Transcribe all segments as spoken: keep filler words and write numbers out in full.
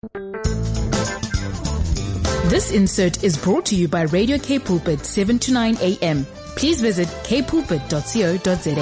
This insert is brought to you by Radio K Pulpit seven to nine a m. Please visit k pulpit dot co dot za.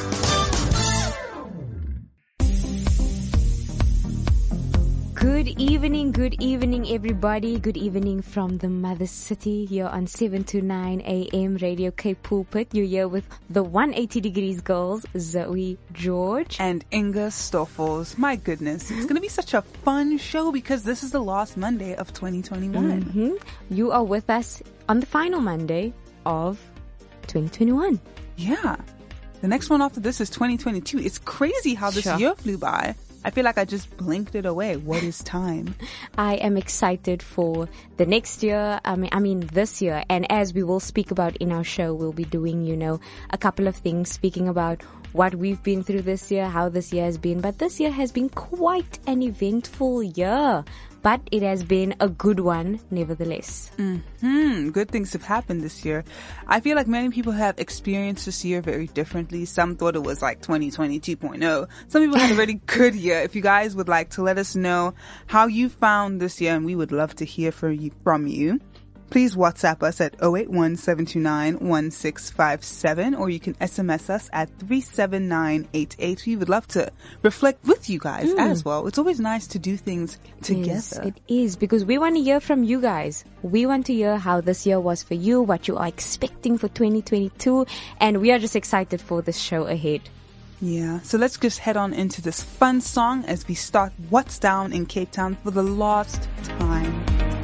Good evening, good evening everybody. Good evening from the Mother City here on seven to nine a m Radio K Pulpit. You're here with the one hundred eighty Degrees girls, Zoe George. And Inga Stoffels. My goodness, it's going to be such a fun show because this is the last Monday of twenty twenty-one. Mm-hmm. You are with us on the final Monday of twenty twenty-one. Yeah. The next one after this is twenty twenty-two. It's crazy how this Sure. year flew by. I feel like I just blinked it away. What is time? I am excited for the next year. I mean, I mean this year. And as we will speak about in our show, we'll be doing, you know, a couple of things, speaking about what we've been through this year, how this year has been. But this year has been quite an eventful year. But it has been a good one, nevertheless. Hmm, good things have happened this year. I feel like many people have experienced this year very differently. Some thought it was like twenty twenty two point oh. Some people had a really good year. If you guys would like to let us know how you found this year, and we would love to hear from you, from you. Please WhatsApp us at zero eight one, seven two nine, one six five seven, or you can S M S us at three seven nine eight eight. We would love to reflect with you guys mm. as well. It's always nice to do things together. Yes, it is, because we want to hear from you guys. We want to hear how this year was for you, what you are expecting for twenty twenty-two, and we are just excited for this show ahead. Yeah, so let's just head on into this fun song as we start What's Down in Cape Town for the last time.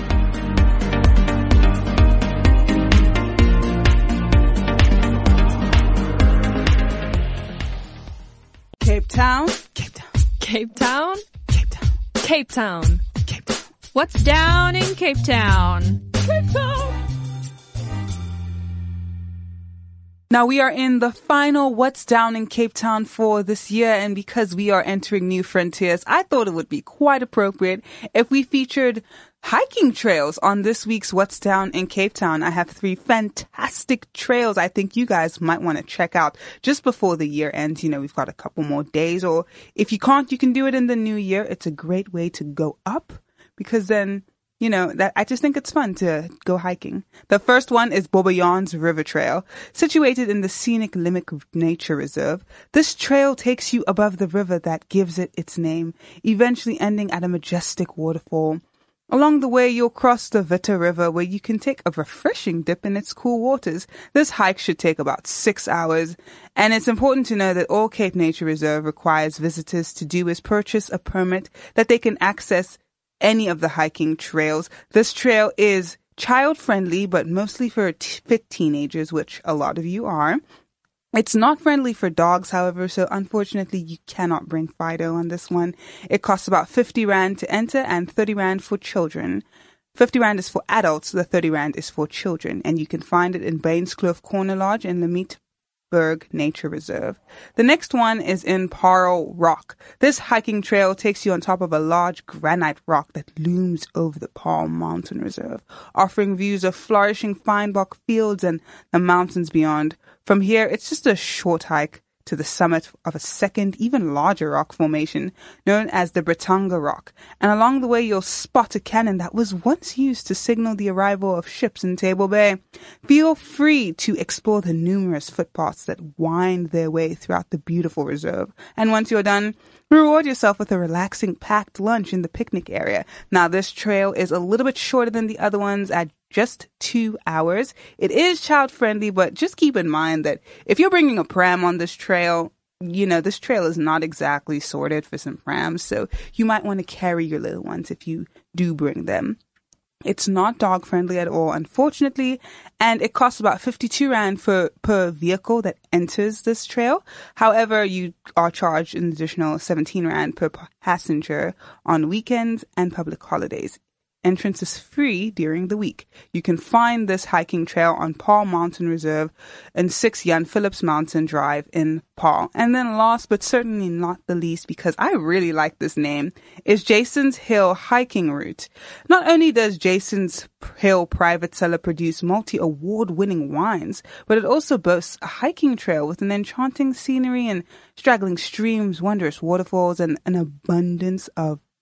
Cape Town, Cape Town, Cape Town, Cape Town, Cape Town. Cape Town. What's down in Cape Town? Cape Town. Now we are in the final What's Down in Cape Town for this year, and because we are entering new frontiers, I thought it would be quite appropriate if we featured hiking trails on this week's What's Down in Cape Town. I have three fantastic trails I think you guys might want to check out just before the year ends. You know, we've got a couple more days, or if you can't, you can do it in the new year. It's a great way to go up, because then, you know, that I just think it's fun to go hiking. The first one is Boboyan's River Trail, situated in the scenic Limerick Nature Reserve. This trail takes you above the river that gives it its name, eventually ending at a majestic waterfall. Along the way, you'll cross the Vita River, where you can take a refreshing dip in its cool waters. This hike should take about six hours. And it's important to know that all Cape Nature Reserve requires visitors to do is purchase a permit that they can access any of the hiking trails. This trail is child-friendly, but mostly for t- fit teenagers, which a lot of you are. It's not friendly for dogs, however, so unfortunately you cannot bring Fido on this one. It costs about fifty rand to enter and thirty rand for children. fifty rand is for adults, the thirty rand is for children, and you can find it in Bainskloof Corner Lodge in Lemmitberg Nature Reserve. The next one is in Parle Rock. This hiking trail takes you on top of a large granite rock that looms over the Parle Mountain Reserve, offering views of flourishing fynbok fields and the mountains beyond. From here, it's just a short hike to the summit of a second, even larger rock formation known as the Bretanga Rock. And along the way, you'll spot a cannon that was once used to signal the arrival of ships in Table Bay. Feel free to explore the numerous footpaths that wind their way throughout the beautiful reserve. And once you're done, reward yourself with a relaxing packed lunch in the picnic area. Now, this trail is a little bit shorter than the other ones at just two hours. It is child friendly, but just keep in mind that if you're bringing a pram on this trail, you know, this trail is not exactly sorted for some prams, so you might want to carry your little ones if you do bring them. It's not dog friendly at all, unfortunately, and it costs about fifty-two rand for, per vehicle that enters this trail. However, you are charged an additional seventeen rand per passenger on weekends and public holidays. Entrance is free during the week. You can find this hiking trail on Parle Mountain Reserve and six Jan Phillips Mountain Drive in Parle. And then last but certainly not the least, because I really like this name, is Jason's Hill Hiking Route. Not only does Jason's Hill Private Cellar produce multi-award-winning wines, but it also boasts a hiking trail with an enchanting scenery and straggling streams, wondrous waterfalls, and an abundance of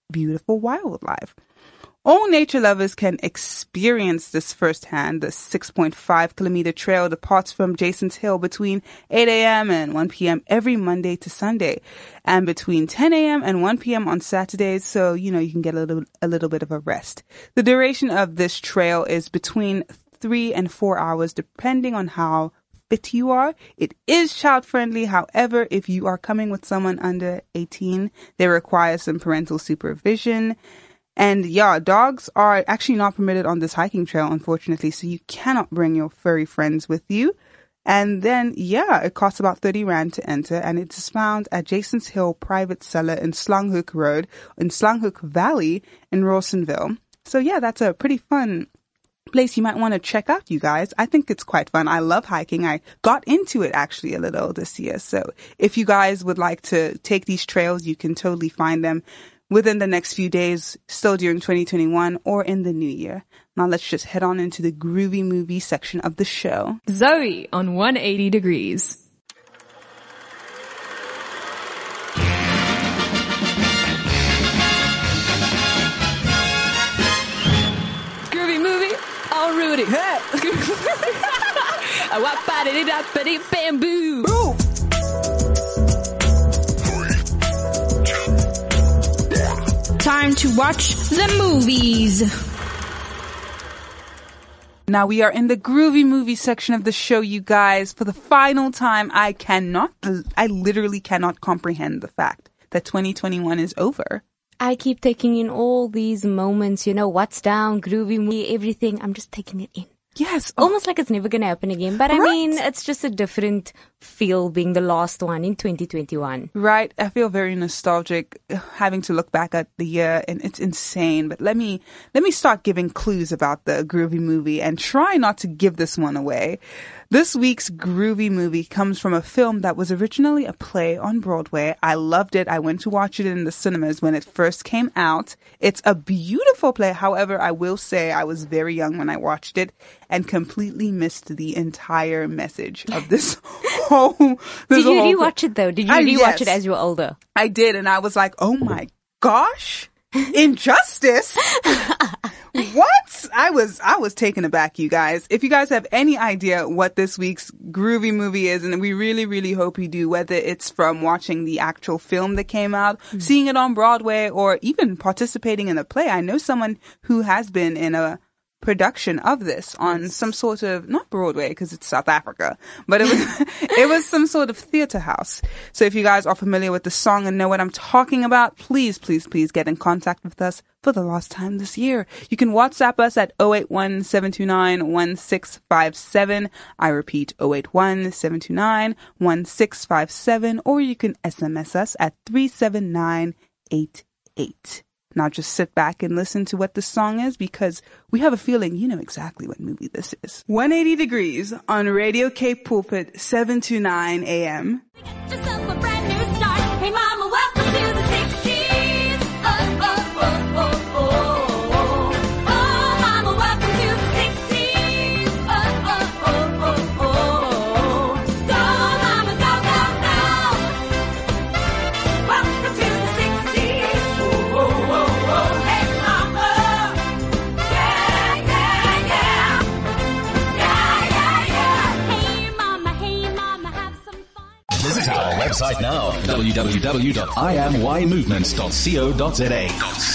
beautiful wildlife. All nature lovers can experience this firsthand. The six point five kilometer trail departs from Jason's Hill between eight a.m. and one p.m. every Monday to Sunday, and between ten a.m. and one p.m. on Saturdays, so, you know, you can get a little, a little bit of a rest. The duration of this trail is between three and four hours, depending on how fit you are. It is child friendly. However, if you are coming with someone under eighteen, they require some parental supervision. And yeah, dogs are actually not permitted on this hiking trail, unfortunately, so you cannot bring your furry friends with you. And then, yeah, it costs about thirty rand to enter, and it is found at Jason's Hill Private Cellar in Slanghoek Road, in Slanghoek Valley in Rawsonville. So yeah, that's a pretty fun place you might want to check out, you guys. I think it's quite fun. I love hiking. I got into it actually a little this year. So if you guys would like to take these trails, you can totally find them within the next few days, still during twenty twenty-one or in the new year. Now let's just head on into the groovy movie section of the show. Zoe on one eighty degrees. Groovy movie, all Rudy. Hey. A wap-a-dee-da-ba-dee bamboo. Ooh. Time to watch the movies. Now we are in the groovy movie section of the show, you guys. For the final time, I cannot, I literally cannot comprehend the fact that twenty twenty-one is over. I keep taking in all these moments, you know, what's down, groovy movie, everything. I'm just taking it in. Yes. Almost like it's never going to happen again. But I Right. mean, it's just a different feel being the last one in twenty twenty-one. Right. I feel very nostalgic having to look back at the year, and it's insane. But let me, let me start giving clues about the groovy movie and try not to give this one away. This week's groovy movie comes from a film that was originally a play on Broadway. I loved it. I went to watch it in the cinemas when it first came out. It's a beautiful play. However, I will say I was very young when I watched it and completely missed the entire message of this whole. This Did you whole rewatch it though? Did you I- rewatch yes. it as you were older? I did, and I was like, oh my gosh, injustice. What? I was, I was taken aback, you guys. If you guys have any idea what this week's groovy movie is, and we really, really hope you do, whether it's from watching the actual film that came out, mm. seeing it on Broadway, or even participating in a play. I know someone who has been in a production of this on some sort of, not Broadway because it's South Africa, but it was it was some sort of theater house. So if you guys are familiar with the song and know what I'm talking about, please, please, please get in contact with us for the last time this year. You can WhatsApp us at zero eight one, seven two nine, one six five seven. I repeat, zero eight one, seven two nine, one six five seven, or you can S M S us at three seven nine eight eight. Now just sit back and listen to what the song is, because we have a feeling you know exactly what movie this is. one eighty degrees on Radio Cape Pulpit, seven to nine a.m. Just up a brand new start. Hey mama, welcome to the sixties. Oh, oh, oh, oh, oh, oh. Oh, mama, welcome to the sixties. Oh, oh, oh, oh, oh. Go, mama, go, go, go. Welcome to the sixties. Oh, oh, oh, oh. Hey mama. Yeah, yeah, yeah. Yeah, yeah, yeah. Hey mama, hey mama, have some fun. Visit our website now, w w w dot i am y movement dot co dot z a.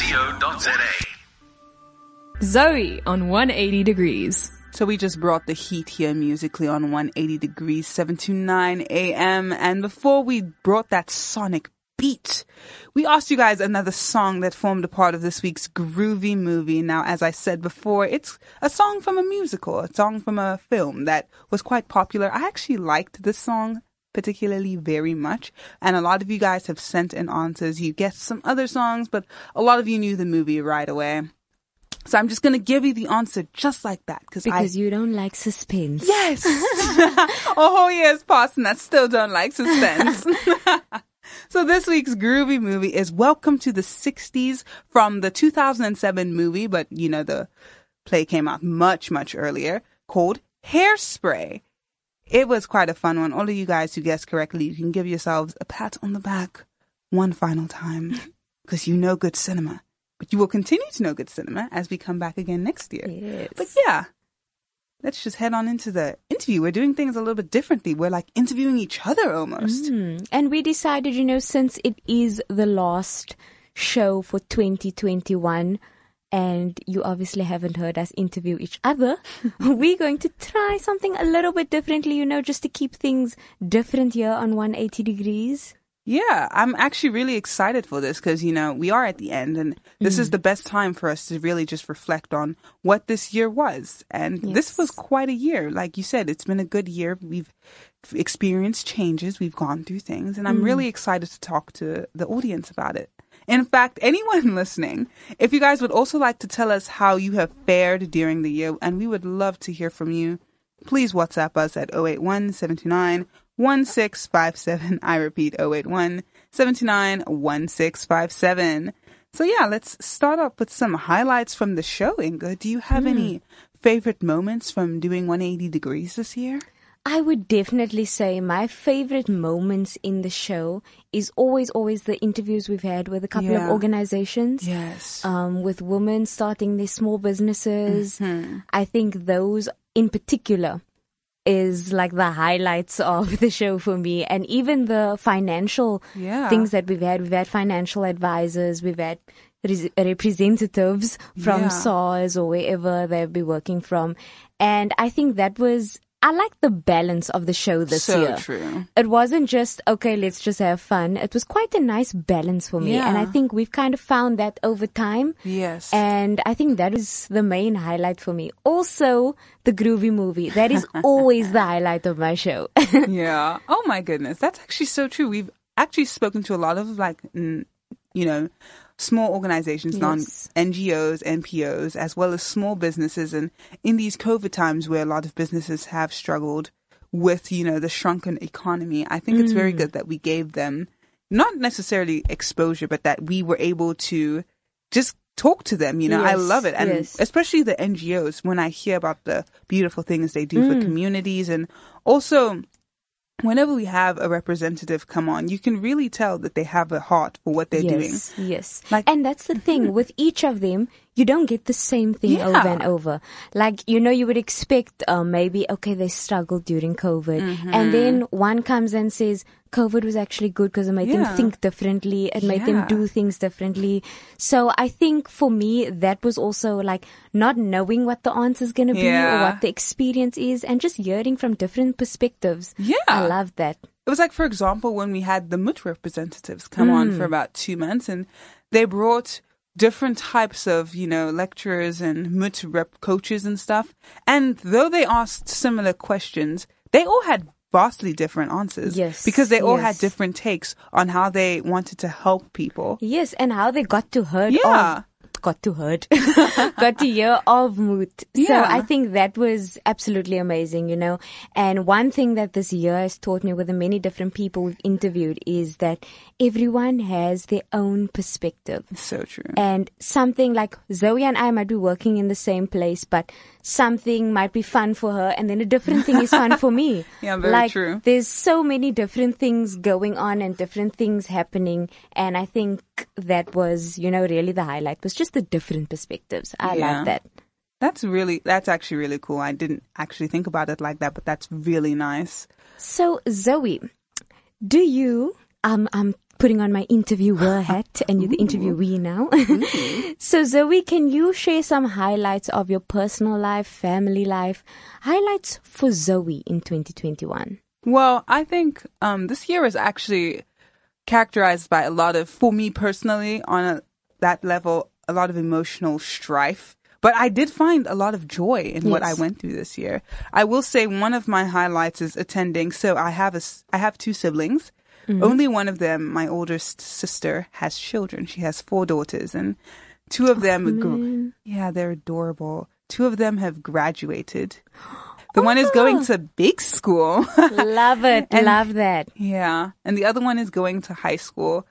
Zoe on one eighty degrees. So we just brought the heat here musically on one eighty degrees, seven to nine a.m. And before we brought that sonic beat, we asked you guys another song that formed a part of this week's groovy movie. Now, as I said before, it's a song from a musical, a song from a film that was quite popular. I actually liked this song particularly very much, and a lot of you guys have sent in answers. You guessed some other songs, but a lot of you knew the movie right away. So I'm just going to give you the answer just like that. Cause Because I, you don't like suspense. Yes! A whole year's passed and I still don't like suspense. So this week's groovy movie is Welcome to the sixties from the two thousand seven movie, but you know, the play came out much, much earlier, called Hairspray. It was quite a fun one. All of you guys who guessed correctly, you can give yourselves a pat on the back one final time. because you know good cinema. But you will continue to know good cinema as we come back again next year. Yes. But yeah, let's just head on into the interview. We're doing things a little bit differently. We're like interviewing each other almost. Mm. And we decided, you know, since it is the last show for twenty twenty-one, and you obviously haven't heard us interview each other, we're going to try something a little bit differently, you know, just to keep things different here on one eighty degrees. Yeah, I'm actually really excited for this because, you know, we are at the end and this Mm. is the best time for us to really just reflect on what this year was. And Yes. this was quite a year. Like you said, it's been a good year. We've experienced changes. We've gone through things. And I'm Mm. really excited to talk to the audience about it. In fact, anyone listening, if you guys would also like to tell us how you have fared during the year, and we would love to hear from you, please WhatsApp us at zero eight one, seven two nine, one six five seven. I repeat, zero eight one, seven two nine, one six five seven. So yeah, let's start off with some highlights from the show, Inga. Do you have any favorite moments from doing one eighty degrees this year? I would definitely say my favorite moments in the show is always, always the interviews we've had with a couple Yeah. of organizations. Yes. Um, with women starting their small businesses. Mm-hmm. I think those in particular is like the highlights of the show for me. And even the financial Yeah. things that we've had. We've had financial advisors. We've had res- representatives from Yeah. S A R S or wherever they'll be working from. And I think that was, I like the balance of the show this so year. true. It wasn't just, okay, let's just have fun. It was quite a nice balance for me. Yeah. And I think we've kind of found that over time. Yes. And I think that is the main highlight for me. Also, the Groovy movie. That is always the highlight of my show. Yeah. Oh my goodness. That's actually so true. We've actually spoken to a lot of like, mm, you know, small organizations, non Yes. N G Os, N P Os, as well as small businesses. And in these COVID times where a lot of businesses have struggled with, you know, the shrunken economy, I think it's Mm. very good that we gave them not necessarily exposure, but that we were able to just talk to them. You know, I Yes, love it. And yes. especially the N G Os, when I hear about the beautiful things they do Mm. for communities, and also whenever we have a representative come on, you can really tell that they have a heart for what they're doing. yes, yes. Like- and that's the thing. With each of them, you don't get the same thing Yeah. over and over. Like, you know, you would expect uh, maybe, okay, they struggled during COVID. Mm-hmm. And then one comes and says, COVID was actually good because it made Yeah. them think differently. It made them Yeah. do things differently. So I think for me, that was also like not knowing what the answer is going to be or Yeah. what the experience is and just hearing from different perspectives. Yeah. I love that. It was like, for example, when we had the M U T representatives come on Mm. for about two months and they brought different types of, you know, lecturers and M U T rep coaches and stuff. And though they asked similar questions, they all had vastly different answers. Yes, Because they all had yes. different takes on how they wanted to help people. Yes, and how they got to heard Yeah. of got to heard got to hear of Moot. So Yeah. I think that was absolutely amazing, you know. And one thing that this year has taught me with the many different people we've interviewed is that everyone has their own perspective. So true. And something like Zoe and I might be working in the same place, but something might be fun for her and then a different thing is fun for me. Yeah, very like, true. There's so many different things going on and different things happening. And I think that was, you know, really the highlight was just the different perspectives. I Yeah. love that. That's really, that's actually really cool. I didn't actually think about it like that, but that's really nice. So Zoe, do you, um, I'm putting on my interviewer hat and you're the interviewee now. So Zoe, can you share some highlights of your personal life, family life, highlights for Zoe in twenty twenty-one? Well, I think um, this year is actually characterized by a lot of, for me personally, on a, that level, a lot of emotional strife. But I did find a lot of joy in what I Yes. went through this year. I will say one of my highlights is attending. So I have a, s- I have two siblings. Only one of them, my oldest sister, has children. She has four daughters, and two of them, gr- yeah, they're adorable. Two of them have graduated. The one is going to big school. Love it. And- love that. Yeah. And the other one is going to high school.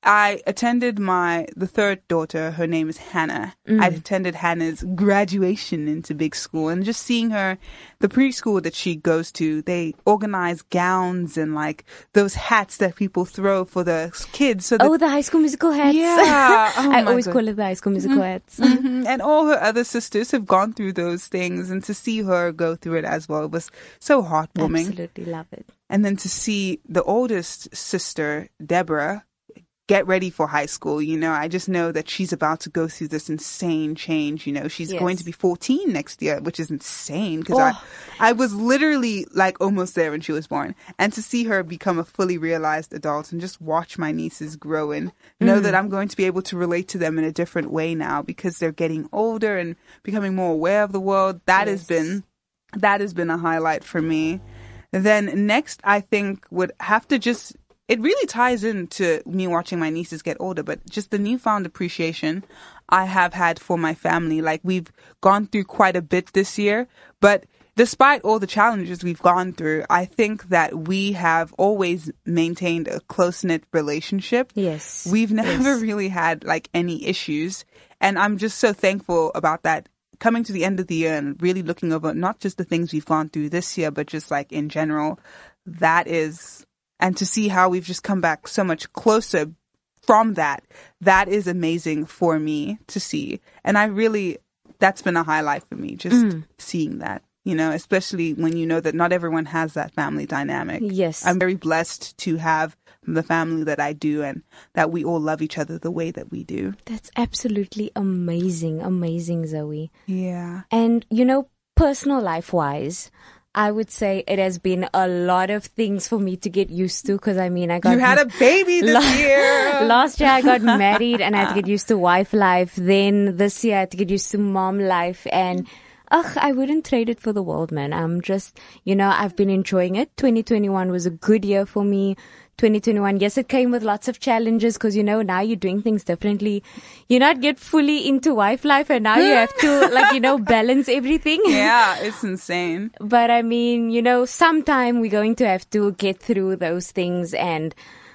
I attended my, the third daughter, her name is Hannah. Mm. I attended Hannah's graduation into big school, and just seeing her, the preschool that she goes to, they organize gowns and like those hats that people throw for the kids. So that, Oh, the High School Musical hats. Yeah. Oh I my always God. call it the High School Musical hats. Mhm. And all her other sisters have gone through those things, and to see her go through it as well was so heartwarming. Absolutely love it. And then to see the oldest sister, Deborah, get ready for high school. You know, I just know that she's about to go through this insane change. You know, she's Yes. going to be fourteen next year, which is insane because Oh. I, I was literally like almost there when she was born. And to see her become a fully realized adult and just watch my nieces grow and know Mm. that I'm going to be able to relate to them in a different way now because they're getting older and becoming more aware of the world. That has Yes. been, that has been a highlight for me. Then next, I think would have to just, it really ties into me watching my nieces get older, but just the newfound appreciation I have had for my family. Like, we've gone through quite a bit this year, but despite all the challenges we've gone through, I think that we have always maintained a close-knit relationship. Yes. We've never Yes. really had like any issues. And I'm just so thankful about that, coming to the end of the year and really looking over not just the things we've gone through this year, but just like in general. That is, and to see how we've just come back so much closer from that, that is amazing for me to see. And I really, that's been a highlight for me, just Mm. seeing that, you know, especially when you know that not everyone has that family dynamic. Yes. I'm very blessed to have the family that I do and that we all love each other the way that we do. That's absolutely amazing. Amazing, Zoe. Yeah. And, you know, personal life wise, I would say it has been a lot of things for me to get used to because I mean, I got. You had a baby this La- year. Last year I got married and I had to get used to wife life. Then this year I had to get used to mom life and ugh, I wouldn't trade it for the world, man. I'm just, you know, I've been enjoying it. twenty twenty-one was a good year for me. twenty twenty-one, yes, it came with lots of challenges because, you know, now you're doing things differently. You not get fully into wife life and now you have to, like, you know, balance everything. Yeah, it's insane. But I mean, you know, sometime we're going to have to get through those things and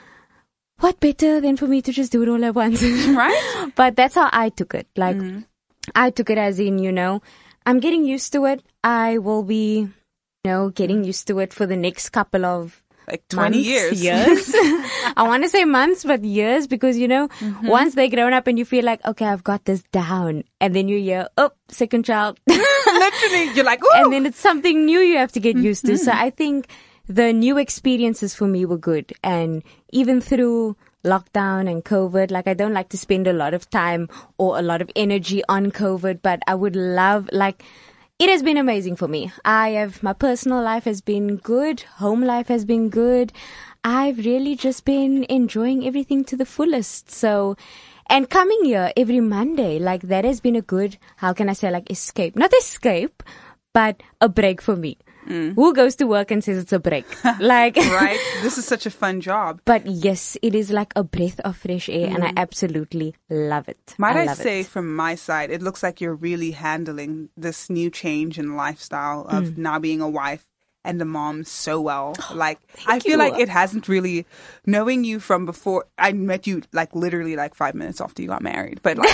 what better than for me to just do it all at once? Right? But that's how I took it. Like, I took it as in, you know, I'm getting used to it. I will be, you know, getting used to it for the next couple of Like twenty months, years. years. I want to say months, but years because, you know, once they're grown up and you feel like, okay, I've got this down. And then you hear, oh, second child. Literally, you're like, ooh. And then it's something new you have to get used to. So I think the new experiences for me were good. And even through lockdown and COVID, like I don't like to spend a lot of time or a lot of energy on COVID, but I would love, like, it has been amazing for me. I have, my personal life has been good. Home life has been good. I've really just been enjoying everything to the fullest. So, and coming here every Monday, like that has been a good, how can I say, like escape? Not escape, but a break for me. Who goes to work and says it's a break? Like, Right? This is such a fun job. but yes, it is like a breath of fresh air and I absolutely love it. Might I, love say it. from my side, it looks like you're really handling this new change in lifestyle of Mm. now being a wife and a mom so well. Like, I feel you. like it hasn't really, knowing you from before, I met you like literally like five minutes after you got married, but like,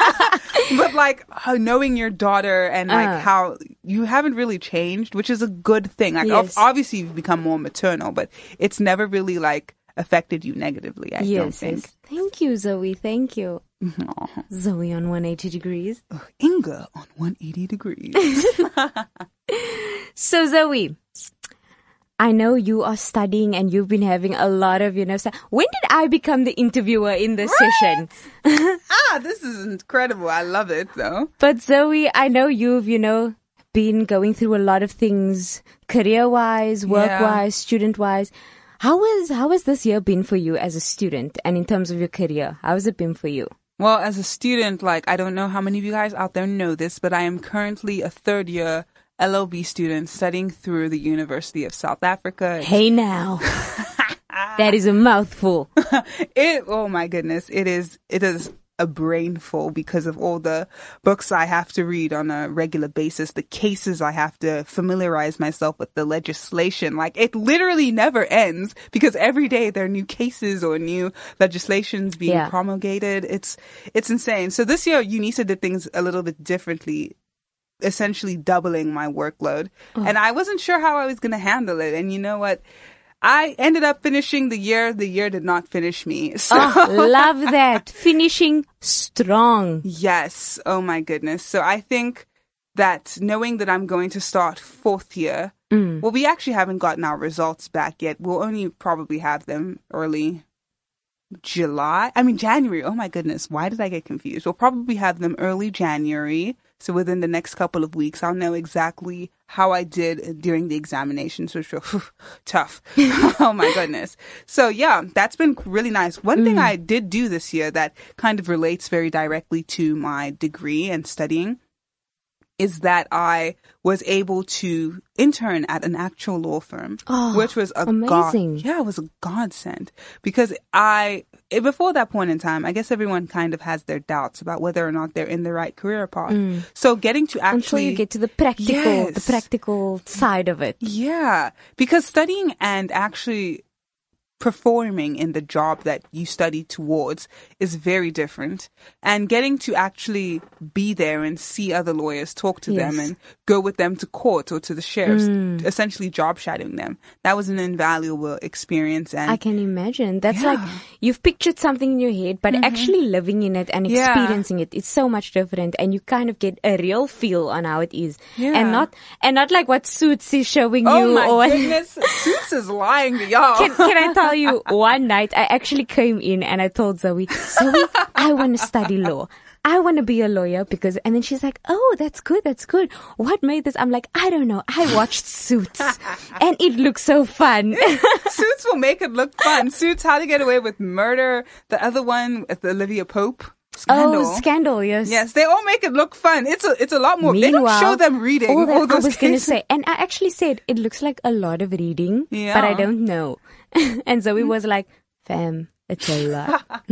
but like uh, knowing your daughter and like Uh. how you haven't really changed, which is a good thing. Like, Yes. ob- obviously you've become more maternal, but it's never really like affected you negatively, I don't Yes, think. yes. Thank you, Zoe. Thank you. Aw. Zoe on one hundred eighty degrees. Inga on one hundred eighty degrees. So Zoe, I know you are studying and you've been having a lot of, you know, stu- when did I become the interviewer in this session? ah, this is incredible. I love it though. But Zoe, I know you've, you know, been going through a lot of things career-wise, work-wise, student-wise. How is, how has this year been for you as a student and in terms of your career? How has it been for you? Well, as a student, like, I don't know how many of you guys out there know this, but I am currently a third year L L B student studying through the University of South Africa. Hey now. That is a mouthful. It, oh my goodness, it is, it is a brainful because of all the books I have to read on a regular basis, the cases I have to familiarize myself with, the legislation. Like, it literally never ends because every day there are new cases or new legislations being Yeah. promulgated. It's, it's insane. So this year, UNISA did things a little bit differently, essentially doubling my workload. And I wasn't sure how I was going to handle it. And you know what? I ended up finishing the year. The year did not finish me. So Oh, love that. Finishing strong. yes. Oh my goodness. So I think that knowing that I'm going to start fourth year, well, we actually haven't gotten our results back yet. We'll only probably have them early July. I mean, January. Oh my goodness. Why did I get confused? We'll probably have them early January. So within the next couple of weeks, I'll know exactly how I did during the examinations, which were tough. Oh my goodness. So yeah, that's been really nice. One thing I did do this year that kind of relates very directly to my degree and studying is that I was able to intern at an actual law firm, Oh, which was a amazing. God, yeah, it was a godsend because I, eh, before that point in time, I guess everyone kind of has their doubts about whether or not they're in the right career path. So getting to actually, Until you get to the practical, the Yes. practical side of it. yeah, because studying and actually performing in the job that you study towards is very different. And getting to actually be there and see other lawyers, talk to them Yes. and go with them to court or to the sheriffs, essentially job shadowing them. That was an invaluable experience. And I can imagine. That's Yeah. like you've pictured something in your head, but actually living in it and Yeah. experiencing it, it's so much different, and you kind of get a real feel on how it is, Yeah. and not and not like what Suits is showing oh you. my or goodness, Suits is lying to y'all. Can, can I tell you, one night I actually came in and I told Zoe, Zoe, I want to study law. I want to be a lawyer because, and then she's like, oh, that's good, that's good. What made this? I'm like, I don't know. I watched Suits and it looks so fun. Suits will make it look fun. Suits, How to Get Away with Murder. The other one with Olivia Pope. Scandal. Oh, Scandal, yes. Yes, they all make it look fun. It's a, it's a lot more. They don't Meanwhile, show them reading all that all those I was going to cases. say, and I actually said it looks like a lot of reading, Yeah. but I don't know. And Zoe was like, fam, it's a lot.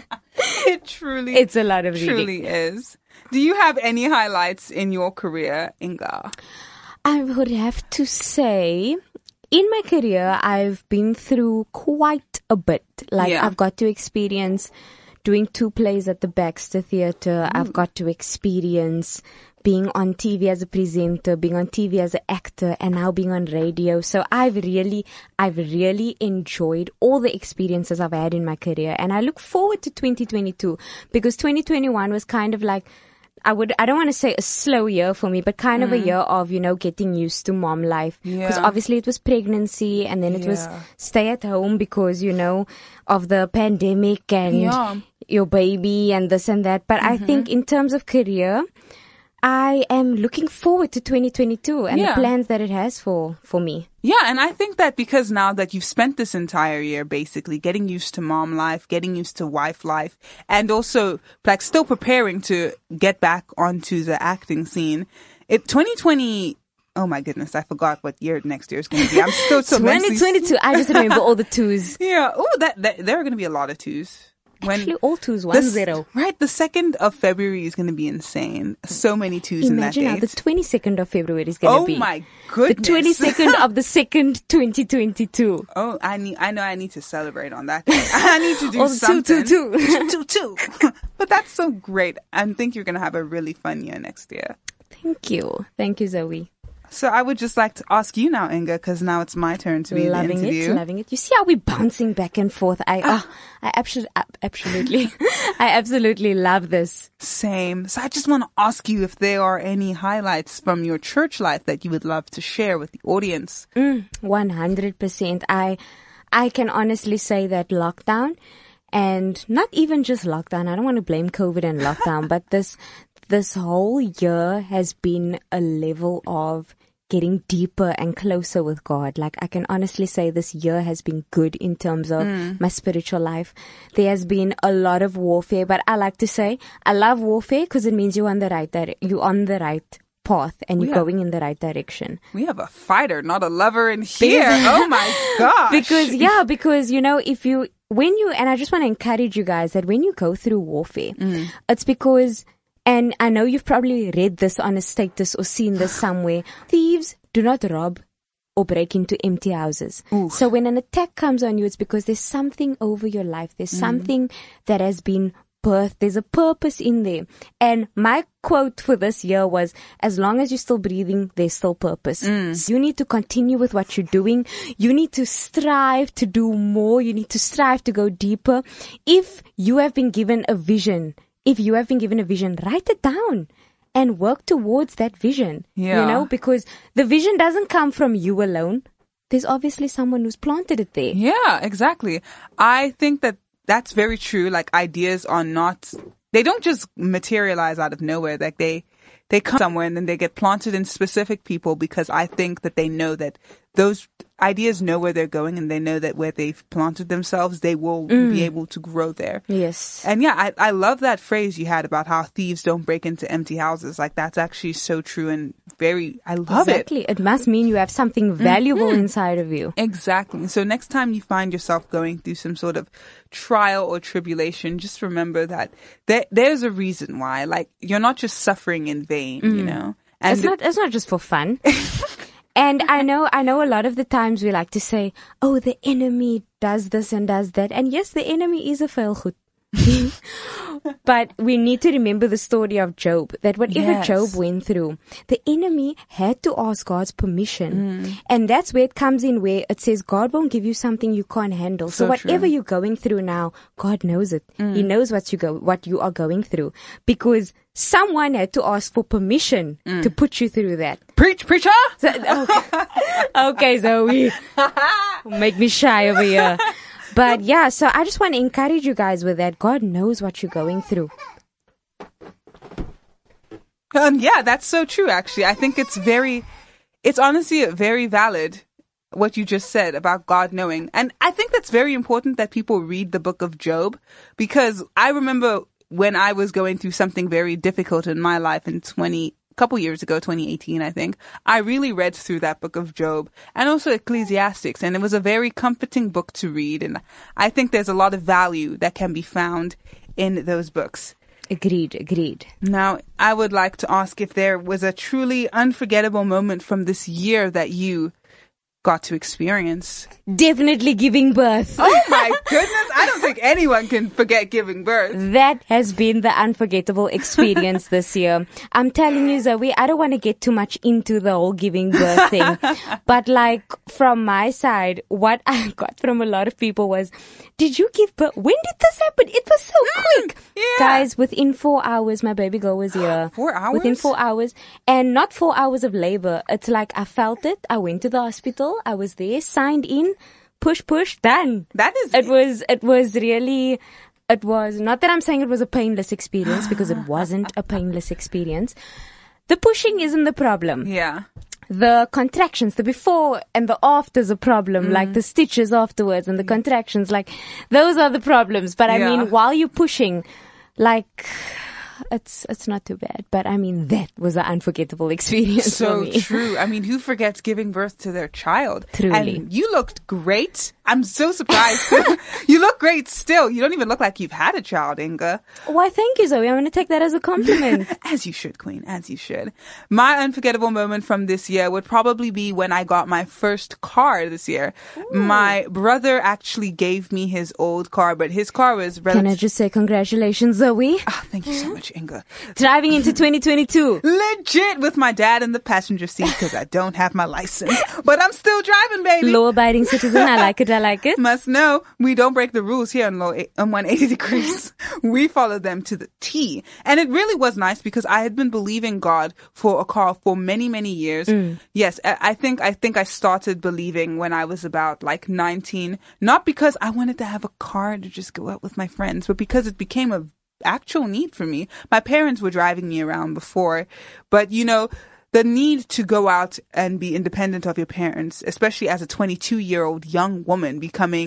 It truly, It's a lot of reading. truly is. Do you have any highlights in your career, Inga? I would have to say, in my career, I've been through quite a bit. Like, Yeah. I've got to experience doing two plays at the Baxter Theatre. I've got to experience being on T V as a presenter, being on T V as an actor, and now being on radio. So I've really, I've really enjoyed all the experiences I've had in my career. And I look forward to twenty twenty-two because twenty twenty-one was kind of like, I would, I don't want to say a slow year for me, but kind of a year of, you know, getting used to mom life. Because Yeah. obviously it was pregnancy and then it was Yeah. stay at home because, you know, of the pandemic and Yeah. your baby and this and that. But I think in terms of career, I am looking forward to twenty twenty-two and Yeah. the plans that it has for, for me. Yeah, and I think that because now that you've spent this entire year basically getting used to mom life, getting used to wife life, and also like still preparing to get back onto the acting scene, it twenty twenty. Oh my goodness, I forgot what year next year is going to be. I'm still so mentally- twenty twenty-two, I just remember all the twos. Yeah. Oh, that, that there are going to be a lot of twos. When Actually, all twos, one the s- zero. Right, the second of February is going to be insane. So many twos Imagine in how that the date. twenty-second of February is going to Oh be. my The goodness. twenty-second of the second, twenty twenty-two. Oh, I need. I know. I need to celebrate on that day. I need to do Oh, two, something. two, two. two, two, two. But that's so great. I think you're gonna have a really fun year next year. Thank you. Thank you, Zoe. So I would just like to ask you now, Inga, because now it's my turn to be Loving the interview. it, loving it. You see how we're bouncing back and forth? I, Ah. oh, I absolutely, absolutely, I absolutely love this. Same. So I just want to ask you if there are any highlights from your church life that you would love to share with the audience. One hundred percent. I, I can honestly say that lockdown, and not even just lockdown. I don't want to blame COVID and lockdown, but this, this whole year has been a level of getting deeper and closer with God. Like, I can honestly say this year has been good in terms of my spiritual life. There has been a lot of warfare, but I like to say I love warfare because it means you're on the right dire- you're on the right path and you're Yeah. going in the right direction. We have a fighter, not a lover in here. Oh my gosh. Because, yeah, because, you know, if you, when you, and I just want to encourage you guys that when you go through warfare, mm. it's because, and I know you've probably read this on a status or seen this somewhere, thieves do not rob or break into empty houses. Oof. So when an attack comes on you, it's because there's something over your life. There's mm. something that has been birthed. There's a purpose in there. And my quote for this year was, as long as you're still breathing, there's still purpose. Mm. So you need to continue with what you're doing. You need to strive to do more. You need to strive to go deeper. If you have been given a vision, if you have been given a vision, write it down. And work towards that vision, yeah. you know, because the vision doesn't come from you alone. There's obviously someone who's planted it there. Yeah, exactly. I think that that's very true. Like, ideas are not, they don't just materialize out of nowhere. Like, they, they come somewhere and then they get planted in specific people, because I think that they know that those ideas know where they're going, and they know that where they've planted themselves, they will mm. be able to grow there. Yes. And yeah, I, I love that phrase you had about how thieves don't break into empty houses. Like, that's actually so true and very, I love exactly. it. It must mean you have something valuable mm-hmm. inside of you. Exactly. So next time you find yourself going through some sort of trial or tribulation, just remember that there, there's a reason why. Like, you're not just suffering in vain, mm. you know? And it's not, it's not just for fun. And I know, I know a lot of the times we like to say, oh, the enemy does this and does that. And yes, the enemy is a veilgoed. But we need to remember the story of Job, that whatever yes. Job went through, the enemy had to ask God's permission. Mm. And that's where it comes in, where it says God won't give you something you can't handle. So, so whatever true. You're going through now, God knows it. Mm. He knows what you go, what you are going through, because someone had to ask for permission mm. to put you through that. Preach, preacher! So, okay. Okay, Zoe. Make me shy over here. But yeah, so I just want to encourage you guys with that. God knows what you're going through. Um, yeah, that's so true, actually. I think it's very, it's honestly very valid, what you just said about God knowing. And I think that's very important that people read the book of Job, because I remember when I was going through something very difficult in my life in twenty couple years ago, twenty eighteen, I think, I really read through that book of Job, and also Ecclesiastics, and it was a very comforting book to read, and I think there's a lot of value that can be found in those books. Agreed, agreed. Now, I would like to ask if there was a truly unforgettable moment from this year that you got to experience. Definitely giving birth. Oh my goodness, I don't think anyone can forget giving birth. That has been the unforgettable experience this year. I'm telling you, Zoe, I don't want to get too much into the whole giving birth thing. But like, from my side, what I got from a lot of people was, did you give birth? When did this happen? It was so quick. Yeah. Guys, within four hours, my baby girl was here. Four hours? Within four hours. And not four hours of labor. It's like I felt it. I went to the hospital. I was there, signed in, push, push, done. That is... It was, it was really, it was, not that I'm saying it was a painless experience, because it wasn't a painless experience. The pushing isn't the problem. Yeah. The contractions, the before and the after is a problem, mm. like the stitches afterwards and the contractions, like those are the problems. But I yeah. mean, while you're pushing, like... It's it's not too bad, but I mean, that was an unforgettable experience so for me. True. I mean, who forgets giving birth to their child? Truly. And you looked great. I'm so surprised. You look great still. You don't even look like you've had a child, Inga. Why, thank you, Zoe. I'm going to take that as a compliment. As you should, Queen. As you should. My unforgettable moment from this year would probably be when I got my first car this year. Ooh. My brother actually gave me his old car, but his car was relative- Can I just say congratulations, Zoe? Oh, thank you so much, Inga. Driving into twenty twenty-two. Legit, with my dad in the passenger seat, because I don't have my license. But I'm still driving, baby. Law-abiding citizen. I like it. I like it. Must know, we don't break the rules here on, low, on one eighty degrees. We follow them to the T. And it really was nice, because I had been believing God for a car for many, many years. Mm. Yes, I, I think I think I started believing when I was about like nineteen. Not because I wanted to have a car to just go out with my friends, but because it became a actual need for me. My parents were driving me around before, but you know, the need to go out and be independent of your parents, especially as a twenty-two year old young woman becoming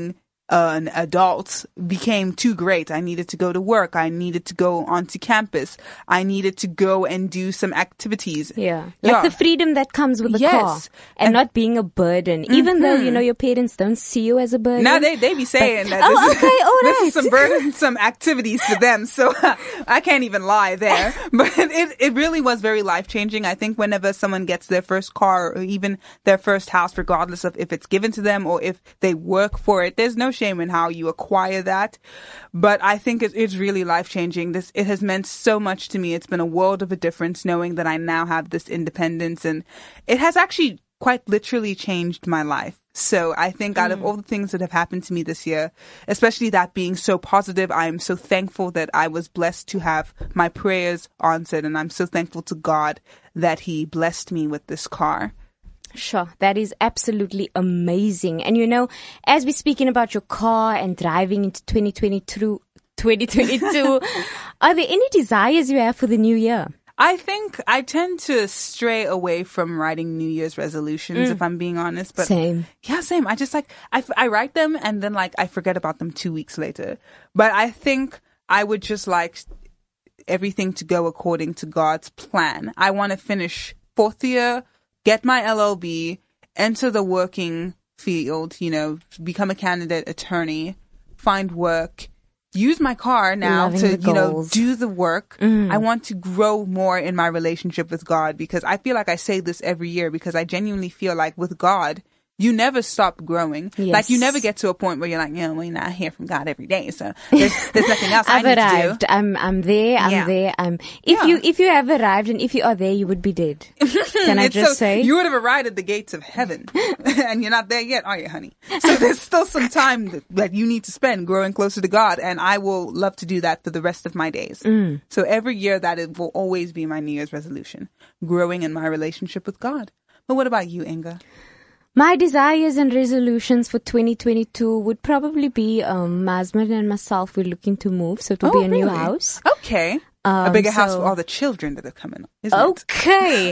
an adult became too great. I needed to go to work. I needed to go onto campus. I needed to go and do some activities. Yeah. Like Yeah. the freedom that comes with the Yes. car and, And- not being a burden. Even though, you know, your parents don't see you as a burden. Now they they be saying that Oh, this, okay, is, all this is right. some burdensome activities for them. So I can't even lie there. But it it really was very life changing. I think whenever someone gets their first car or even their first house, regardless of if it's given to them or if they work for it, there's no shame in how you acquire that. But I think it, it's really life changing. This it has meant so much to me. It's been a world of a difference knowing that I now have this independence, and it has actually quite literally changed my life. So I think out of all the things that have happened to me this year, especially that being so positive, I am so thankful that I was blessed to have my prayers answered, and I'm so thankful to God that He blessed me with this car. Sure, that is absolutely amazing. And you know, as we're speaking about your car and driving into twenty twenty-two, twenty twenty-two, are there any desires you have for the new year? I think I tend to stray away from writing New Year's resolutions, if I'm being honest. But Same. Yeah, same. I just like, I, f- I write them and then like I forget about them two weeks later. But I think I would just like everything to go according to God's plan. I want to finish fourth year, get my L L B, enter the working field, you know, become a candidate attorney, find work, use my car now Loving to, the you know, goals. do the work. I want to grow more in my relationship with God, because I feel like I say this every year, because I genuinely feel like with God, you never stop growing. Yes. Like you never get to a point where you're like, you know, we're not hear from God every day, so there's, there's nothing else I I've need arrived. to do. I'm I'm there. I'm Yeah. there. I'm. If Yeah. you if you have arrived and if you are there, you would be dead. Can I It's just so- say? you would have arrived at the gates of heaven, and you're not there yet, are you, honey? So there's still some time that, that you need to spend growing closer to God, and I will love to do that for the rest of my days. Mm. So every year that it will always be my New Year's resolution, growing in my relationship with God. But what about you, Inga? My desires and resolutions for twenty twenty-two would probably be um, my husband and myself. We're looking to move, so it will Oh, be a new really? house. Okay, a Um, bigger house so- for all the children that are coming up, isn't it? Okay.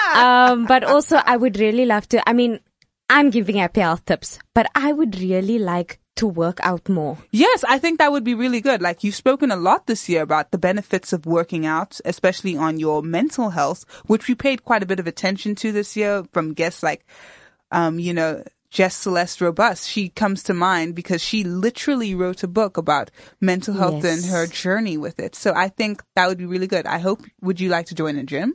um, but also, I would really love to. I mean, I'm giving happy health tips, but I would really like to work out more. Yes, I think that would be really good. Like, you've spoken a lot this year about the benefits of working out, especially on your mental health, which we paid quite a bit of attention to this year from guests like, um, you know, Jess Celeste Robust. She comes to mind because she literally wrote a book about mental health Yes. and her journey with it. So I think that would be really good. I hope, would you like to join a gym?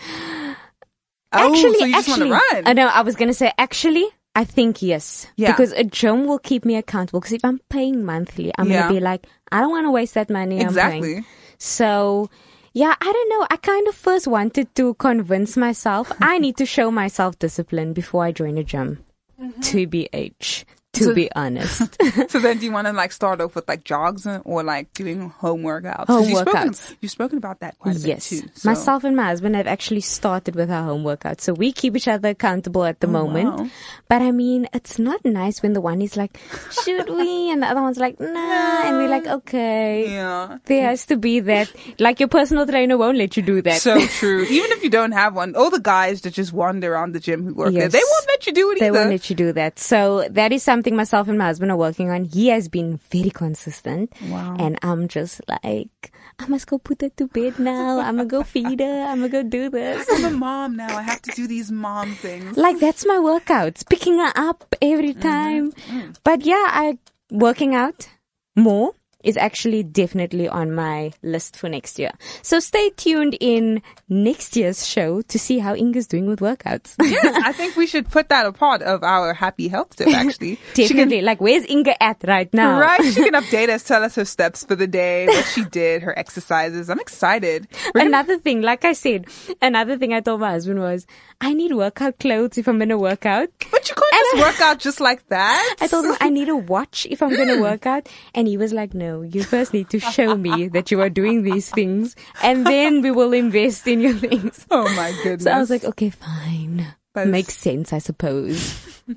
Actually, oh, so you just actually, want to run? I know. I was gonna say actually. I think yes, Yeah. because a gym will keep me accountable. Because if I'm paying monthly, I'm Yeah. gonna be like, I don't want to waste that money. I'm Exactly. paying. So, yeah, I don't know. I kind of first wanted to convince myself I need to show myself discipline before I join a gym. To be H, to So- be honest. So then do you want to like start off with like jogs or like doing home workouts? 'Cause Home you've spoken, workouts. you've spoken about that quite a Yes. bit too. So. Myself and my husband have actually started with our home workout. So we keep each other accountable at the moment. wow. But I mean, it's not nice when the one is like, should we? And the other one's like, nah. And we're like, okay. Yeah. There has to be that. Like your personal trainer won't let you do that. So true. Even if you don't have one, all the guys that just wander around the gym who work there, Yes. they won't let you do it They either. won't let you do that. So that is something myself and my husband are working on. He has been very consistent. Wow. And I'm just like, I must go put her to bed now. I'm going to go feed her. I'm going to go do this. I'm a mom now. I have to do these mom things. Like that's my workouts, picking her up every time. But yeah, I working out more is actually definitely on my list for next year. So stay tuned in next year's show to see how Inga's doing with workouts. Yes, I think we should put that a part of our happy health tip, actually. She can- Definitely. Like, where's Inga at right now? Right? She can update us, tell us her steps for the day, what she did, her exercises. I'm excited. We're gonna- Another thing, like I said, another thing I told my husband was, I need workout clothes if I'm going to work out. But you can't just work out just like that. I told him I need a watch if I'm going to work out. And he was like, no, you first need to show me that you are doing these things. And then we will invest in your things. Oh my goodness. So I was like, okay, fine. But- Makes sense, I suppose.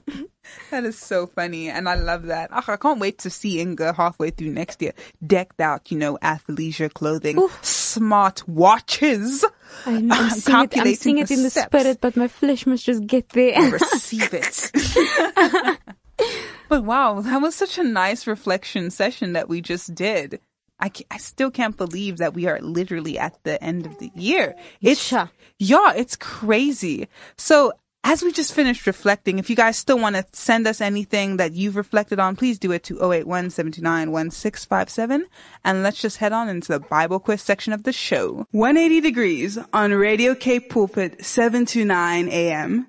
That is so funny, and I love that. Ugh, I can't wait to see Inga halfway through next year, decked out, you know, athleisure clothing, Oof. smart watches. I know, I'm I'm seeing it, I'm calculating seeing it the in the steps. spirit, but my flesh must just get there. Receive it. But wow, that was such a nice reflection session that we just did. I, ca- I still can't believe that we are literally at the end of the year. It's, Sure. yeah, it's crazy. So as we just finished reflecting, if you guys still want to send us anything that you've reflected on, please do it to oh eight one, seven two nine, one six five seven. And let's just head on into the Bible quiz section of the show. one eighty degrees on Radio Cape Pulpit, seven to nine a.m.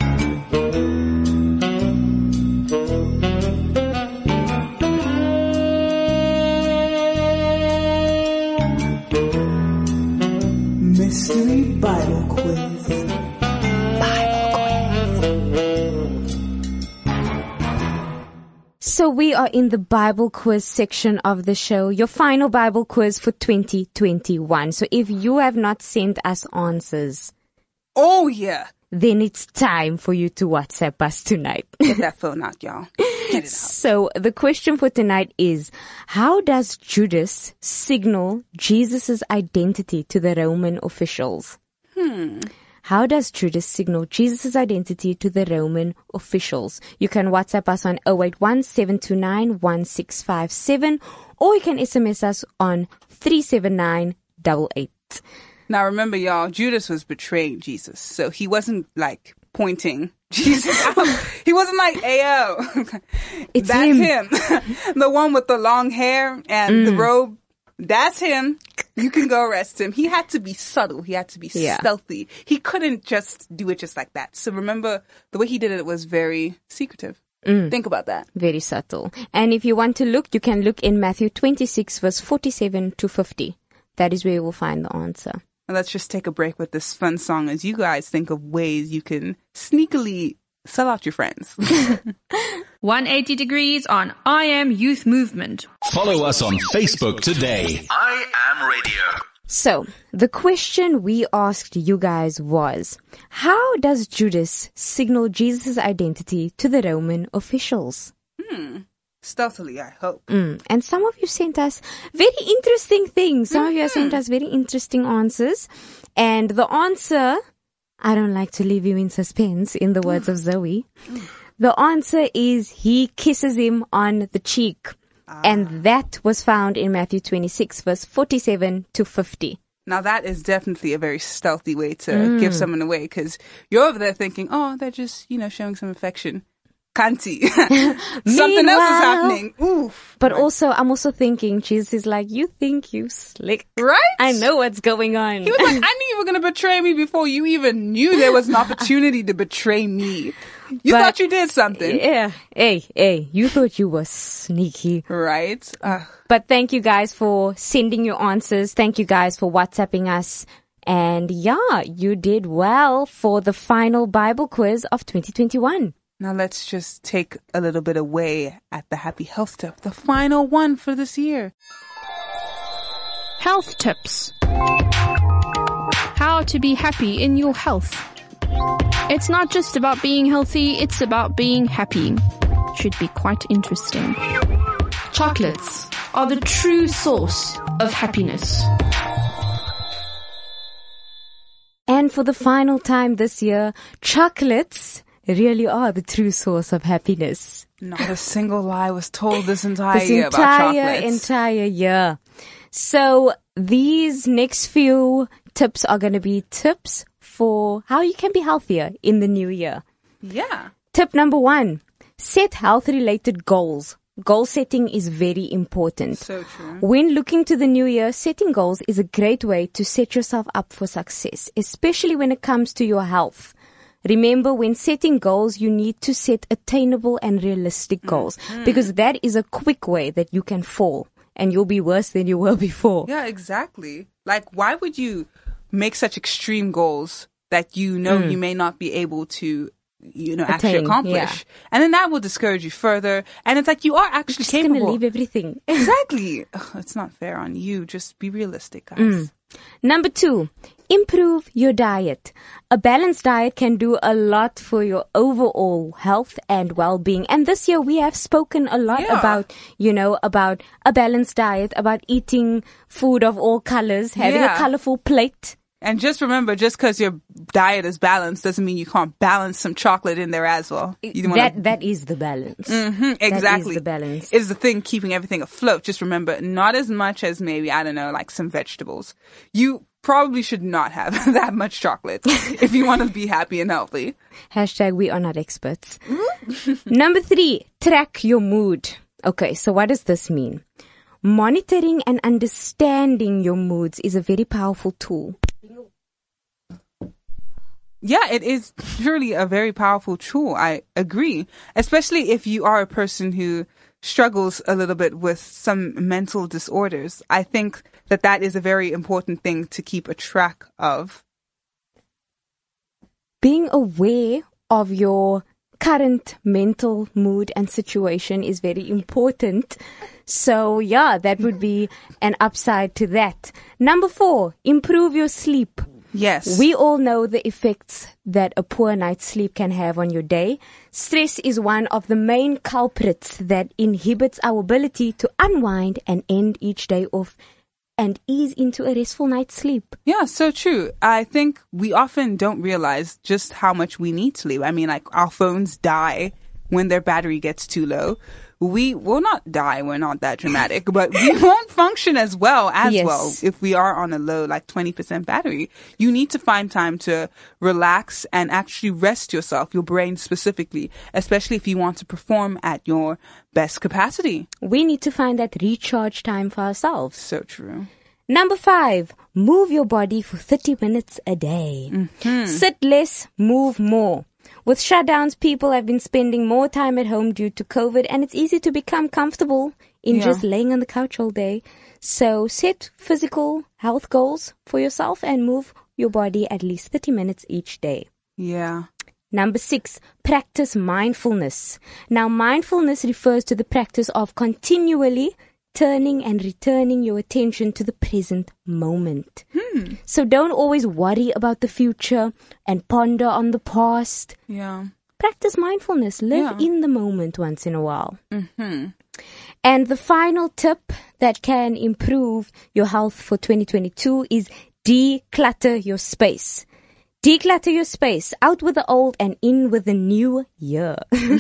Mystery Bible Quiz. So we are in the Bible quiz section of the show, your final Bible quiz for twenty twenty-one. So if you have not sent us answers, Oh, yeah. then it's time for you to WhatsApp us tonight. Get that phone out, y'all. Get it out. So the question for tonight is, how does Judas signal Jesus' identity to the Roman officials? Hmm. How does Judas signal Jesus' identity to the Roman officials? You can WhatsApp us on oh eight one, seven two nine, one six five seven, or you can S M S us on three seven nine eight eight. Now remember, y'all, Judas was betraying Jesus, so he wasn't like pointing Jesus out. He wasn't like, Ayo, It's that's him. him. The one with the long hair and the robe, that's him. You can go arrest him. He had to be subtle. He had to be Yeah. stealthy. He couldn't just do it just like that. So remember, the way he did it was very secretive. Think about that. Very subtle. And if you want to look, you can look in Matthew twenty-six, verse forty-seven to fifty. That is where you will find the answer. And let's just take a break with this fun song as you guys think of ways you can sneakily sell out your friends. one eighty degrees on I Am Youth Movement. Follow us on Facebook today. I Am Radio. So, the question we asked you guys was, how does Judas signal Jesus' identity to the Roman officials? Stealthily, I hope. Mm. And some of you sent us very interesting things. Some of you have sent us very interesting answers. And the answer, I don't like to leave you in suspense, in the words of Zoe. The answer is he kisses him on the cheek. And that was found in Matthew twenty-six, verse forty-seven to fifty. Now that is definitely a very stealthy way to give someone away, because you're over there thinking, oh, they're just, you know, showing some affection. Kanti. Something else is Meanwhile- happening. Oof. But also, I'm also thinking, Jesus is like, you think you slick. Right? I know what's going on. He was like, I knew you were going to betray me before you even knew there was an opportunity to betray me. You But- thought you did something. Yeah. Hey, hey, you thought you were sneaky. Right? Uh, But thank you guys for sending your answers. Thank you guys for WhatsApping us. And yeah, you did well for the final Bible quiz of twenty twenty-one. now let's just take a little bit away at the happy health tip, the final one for this year. Health tips. How to be happy in your health. It's not just about being healthy, it's about being happy. Should be quite interesting. Chocolates are the true source of happiness. And for the final time this year, chocolates really are the true source of happiness. Not a single lie was told this entire This year about entire, chocolates. entire year. So these next few tips are going to be tips for how you can be healthier in the new year. Yeah. Tip number one, set health-related goals. Goal setting is very important. So true. When looking to the new year, setting goals is a great way to set yourself up for success, especially when it comes to your health. Remember, when setting goals, you need to set attainable and realistic goals, because that is a quick way that you can fall and you'll be worse than you were before. Yeah, exactly. Like, why would you make such extreme goals that you know you may not be able to, you know, actually Attain, accomplish? yeah. And then that will discourage you further. And it's like, you are actually Just gonna capable. leave everything. Exactly. Ugh, it's not fair on you. Just be realistic, guys. Number two, improve your diet. A balanced diet can do a lot for your overall health and well-being. And this year we have spoken a lot Yeah. about, you know, about a balanced diet, about eating food of all colors, having Yeah. a colorful plate. And just remember, just because your diet is balanced doesn't mean you can't balance some chocolate in there as well. You wanna- That that is the balance. Mhm, exactly. That is the balance. Is the thing keeping everything afloat. Just remember, not as much as maybe, I don't know, like some vegetables. You probably should not have that much chocolate if you want to be happy and healthy. Hashtag we are not experts. Number three, track your mood. Okay, so what does this mean? Monitoring and understanding your moods is a very powerful tool. Yeah, it is truly a very powerful tool. I agree. Especially if you are a person who struggles a little bit with some mental disorders. I think that that is a very important thing to keep a track of. Being aware of your current mental mood and situation is very important. So yeah, that would be an upside to that. Number four, improve your sleep. Yes. We all know the effects that a poor night's sleep can have on your day. Stress is one of the main culprits that inhibits our ability to unwind and end each day off and ease into a restful night's sleep. Yeah, so true. I think we often don't realize just how much we need sleep. I mean, like, our phones die when their battery gets too low. We will not die, we're not that dramatic, but we won't function as well as Yes. well if we are on a low, like twenty percent battery. You need to find time to relax and actually rest yourself, your brain specifically, especially if you want to perform at your best capacity. We need to find that recharge time for ourselves. So true. Number five, move your body for thirty minutes a day. Sit less, move more. With shutdowns, people have been spending more time at home due to COVID, and it's easy to become comfortable in Yeah. just laying on the couch all day. So set physical health goals for yourself and move your body at least thirty minutes each day. Yeah. Number six, practice mindfulness. Now, mindfulness refers to the practice of continually turning and returning your attention to the present moment. So don't always worry about the future and ponder on the past. Yeah. Practice mindfulness. Live Yeah. in the moment once in a while. And the final tip that can improve your health for twenty twenty-two is declutter your space. Declutter your space. Out with the old and in with the new year.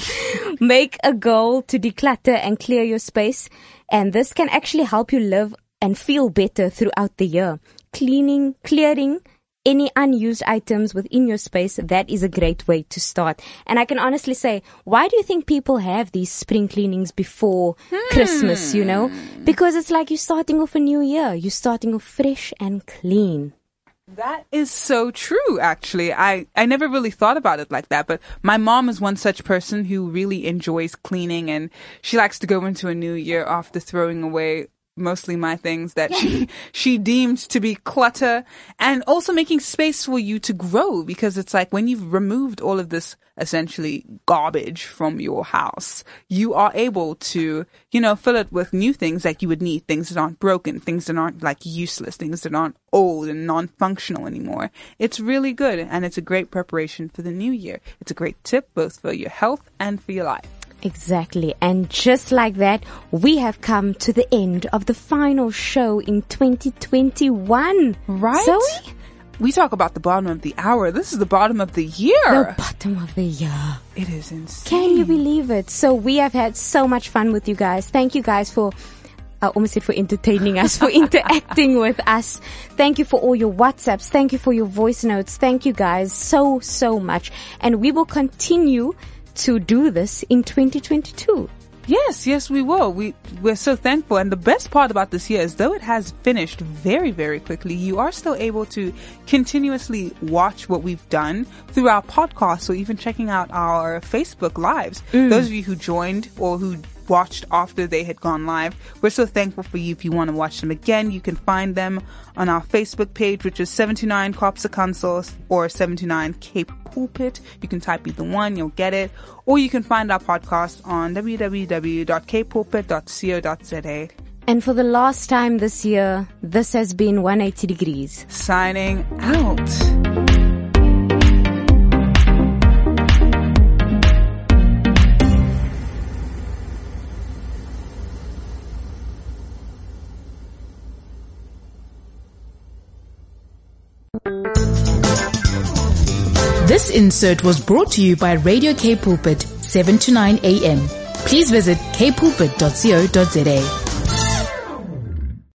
Make a goal to declutter and clear your space. And this can actually help you live and feel better throughout the year. Cleaning, clearing any unused items within your space, that is a great way to start. And I can honestly say, why do you think people have these spring cleanings before Christmas, you know? Because it's like you're starting off a new year. You're starting off fresh and clean. That is so true, actually. I, I never really thought about it like that, but my mom is one such person who really enjoys cleaning, and she likes to go into a new year after throwing away mostly my things that she, she deemed to be clutter, and also making space for you to grow, because it's like when you've removed all of this essentially garbage from your house, you are able to, you know, fill it with new things that you would need, things that aren't broken, things that aren't like useless, things that aren't old and non-functional anymore. It's really good, and it's a great preparation for the new year. It's a great tip both for your health and for your life. Exactly. And just like that, we have come to the end of the final show in twenty twenty-one. Right? Zoe? We talk about the bottom of the hour. This is the bottom of the year. The bottom of the year. It is insane. Can you believe it? So we have had so much fun with you guys. Thank you guys for, I almost said for entertaining us, for interacting with us. Thank you for all your WhatsApps. Thank you for your voice notes. Thank you guys so, so much. And we will continue to do this in twenty twenty-two. Yes, yes, we will. We, we're so thankful. And the best part about this year is, though it has finished very, very quickly, you are still able to continuously watch what we've done through our podcast, or even checking out our Facebook lives. Those of you who joined or who watched after they had gone live, we're so thankful for you. If you want to watch them again, you can find them on our Facebook page, which is seventy-nine Copsa Councils or seventy-nine Cape Pulpit. You can type either one, you'll get it. Or you can find our podcast on w w w dot cape pulpit dot co dot z a. And for the last time this year, this has been one eighty degrees. Signing out. Thank you. This insert was brought to you by Radio K Pulpit, seven to nine a.m. Please visit k pulpit dot co dot za.